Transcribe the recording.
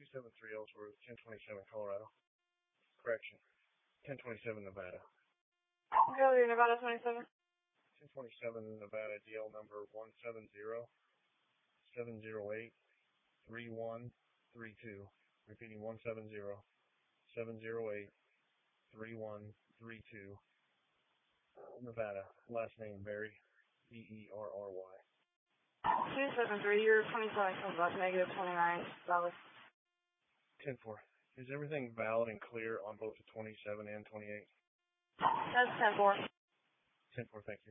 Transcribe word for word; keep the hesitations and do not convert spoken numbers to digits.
seven three Ellsworth, ten twenty-seven Colorado. Correction, ten twenty-seven Nevada. Go to Nevada twenty-seven. ten twenty-seven Nevada, D L number one seven zero, seven zero eight, three one three two. Repeating one seven zero, seven zero eight, three one three two. Nevada. Last name Berry, B E R R Y. two seven three, your twenty-seven comes back negative twenty-nine. Valid. ten four. Is everything valid and clear on both the twenty-seven and twenty-eight? That's ten four. ten four, thank you.